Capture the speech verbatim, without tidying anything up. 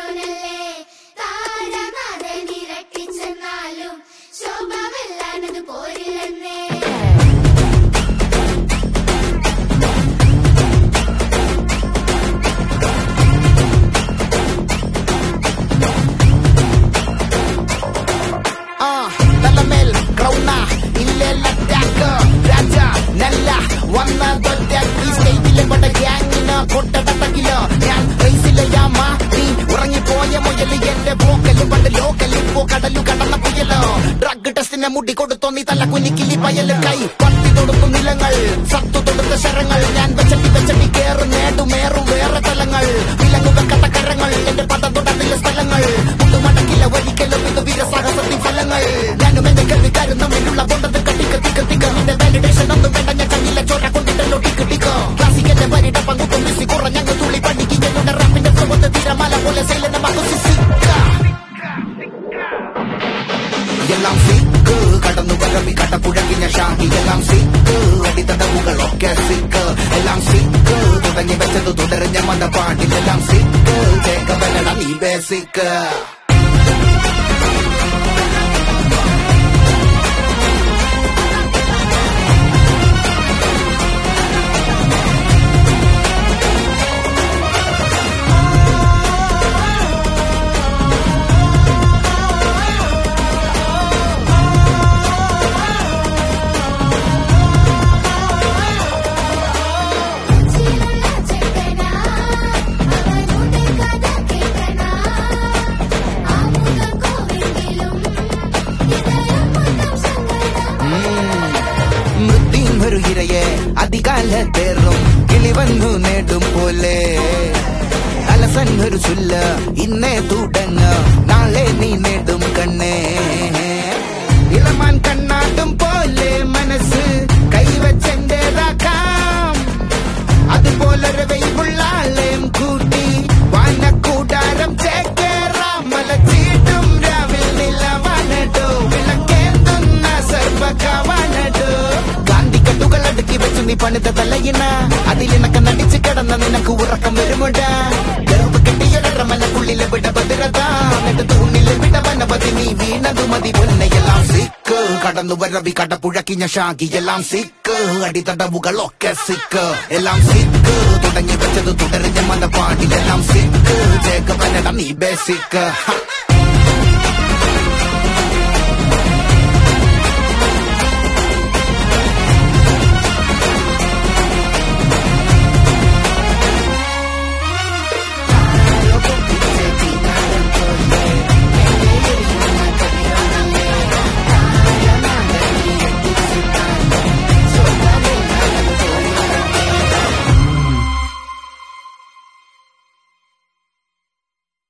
തന്നോനല്ലേ താരനാഥനിരട്ടിച്ചെന്നാലും ശോഭ വെല്ലാനത് പോരില്ലെന്നേ. മുടി കൊടുത്തോ നീ തല്ല കുഞ്ഞിക്കില്ലി പയല് കൈ പട്ടി തൊടുത്തു നിലങ്ങൾ സത്തു തൊടുത്ത ശരങ്ങൾ ഞാൻ വെച്ചട്ടി വെച്ചട്ടി കേറും നേടുമേറും വേറെ തലങ്ങൾ വിലങ്ങു വെക്കട്ട കരങ്ങൾ എന്റെ പദം തൊടത്തിലെ സ്ഥലങ്ങൾ മുട്ടുമടക്കില്ല ഒരിക്കലും ഇത് വീരസാഹസത്തിൻ ഫലങ്ങൾ ഞാനും എന്റെ കരുവിക്കാരും തമ്മിലുള്ള ബോണ്ടത് കട്ടിക്ക് തിക്ക് തിക്ക് നിന്റെ വാലിഡേഷൻ ഒന്നും വേണ്ട ഞാൻ കണ്ണില്ല ചോര കൊണ്ടിട്ടല്ലോ ടിക്ക് ടിക്ക് ക്ലാസിക്കന്റെ പരിട പങ്കുട്ടും മിസ്സി കുറഞ്ഞങ്ങ് തുള്ളി പഠിക്ക് എന്നുടെ റാപ്പിന്റെ പ്രബോധ തീരമാല പോലെ സൈലനമാക്കും സിസിക്ക എല്ലാം സിക്ക് കടന്നു വരവി കടപ്പുഴകിഞ്ഞ ഷാഹി എല്ലാം സിക്ക് അടിത്തടവുകളൊക്കെ സിക്ക് എല്ലാം സിക്ക് തുടങ്ങി വെച്ചത് തുടരുന്ന മതപ്പാട്ടിലെല്ലാം സിക്ക് ചേക്കവലട നീ ബേസിക്ക് അധികാലത്തേറും കിളിവന്നു നേടും പോലെ അലസൻ ഒരു ചൊല്ല ഇന്നേ തുടങ്ങ നാളെ നീ നേടും കണ്ണേ ഇളമാൻ കണ്ണാട്ടും പോലെ മനസ്സ് കൈവച്ചെന്റേതാക്കാം അതുപോലൊരു വെയിലുള്ള ആളെയും കൂട്ടി വാനക്കൂടാരം ചേക്കേറാം മലച്ചീട്ടും രാവിൽ നിലവാനടോ വിളക്കേന്തുന്ന സർവകാവാനടോ ഗാന്ധിക്കെട്ടുകൾ അടുക്കി വെച്ചു നീ പണിത തലയിണ അതിലിണക്ക നടിച്ചു കിടന്ന നിനക്ക് ഉറക്കം വരുമുണ്ട് ഗർവ് കെട്ടിയൊരറ മനക്കുള്ളിലെ വിട ഭദ്രത എന്നിട്ട് തൂണിലെ വിട വനപതി നീ വീണതു മതി പൊന്നെയെല്ലാം സിക്ക് കടന്നു വരവി കടപ്പുഴക്കിഞ്ഞ ഷാഗി എല്ലാം സിക്ക് അടിത്തടവുകളൊക്കെ സിക്ക് എല്ലാം സിക്ക് തുടങ്ങി വെച്ചത് തുടരുന്ന മതപ്പാടിലെല്ലാം സിക്ക് ചേക്കവനട നീ ബേസിക്ക്